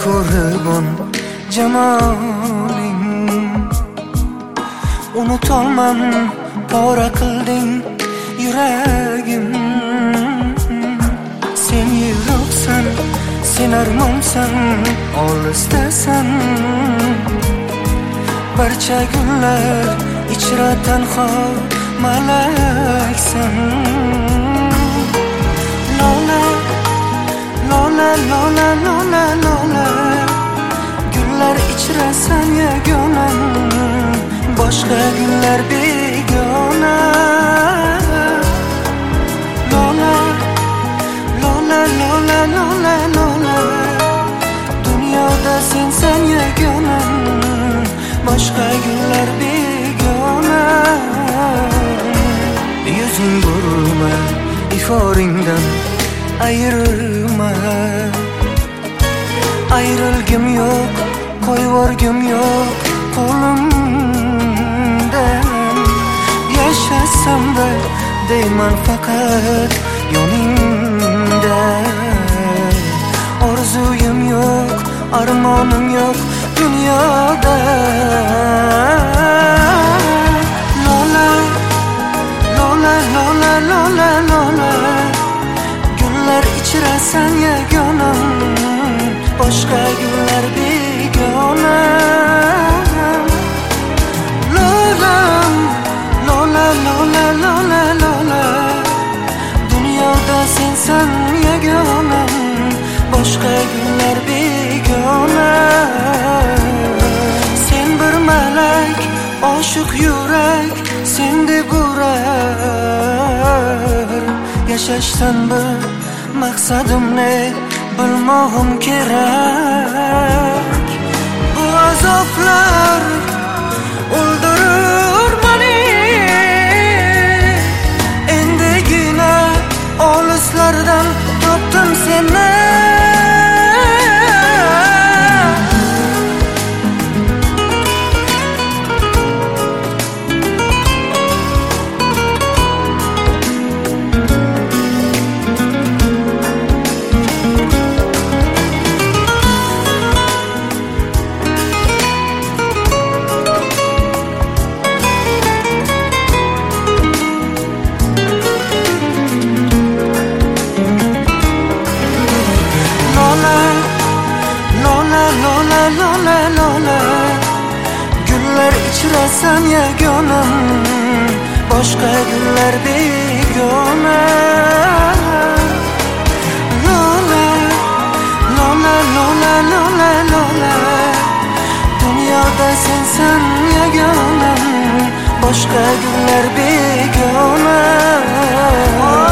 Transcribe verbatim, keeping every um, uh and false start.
ko'ribon jamoling, unutolmam pora qilding yuragim. Sen yiroqsan, sen armonsan, olisdasan. Barcha gullar ichra tanho malaksan. Lola, lola, lola, lola, lola, gullar ichrasan yagonam, boshqa gullar begona. Lola, lola, lola, lola, lola, dunyoda sensan yagonam, boshqa gullar begona. Yuzing burma, iforingdan ayrilma. Ayrilgim yo'q, qo'yvorgim yo'q qo'limdan. Yashasam-da deyman faqat yoningda. Orzuyim yo'q, armonim yo'q dunyoda. Lola, lola, lola, lola, lola, gullar ichrasan yagonam, boshqa gullar begona. Lola, lola, lola, lola, lola, dunyoda sensan yagonam, boshqa gullar begona. Sen bir malak, oshiq yurak sende burar. Yashashdan bir maqsadim ne bilmog'im kerak. Bu azoblar o'ldirur meni, endigina olislardan topdim seni. Lola, lola, gullar ichrasan yagonam, boshqa gullar begona. Lola, lola, lola, lola, lola, dunyoda sensan yagonam, boshqa gullar begona.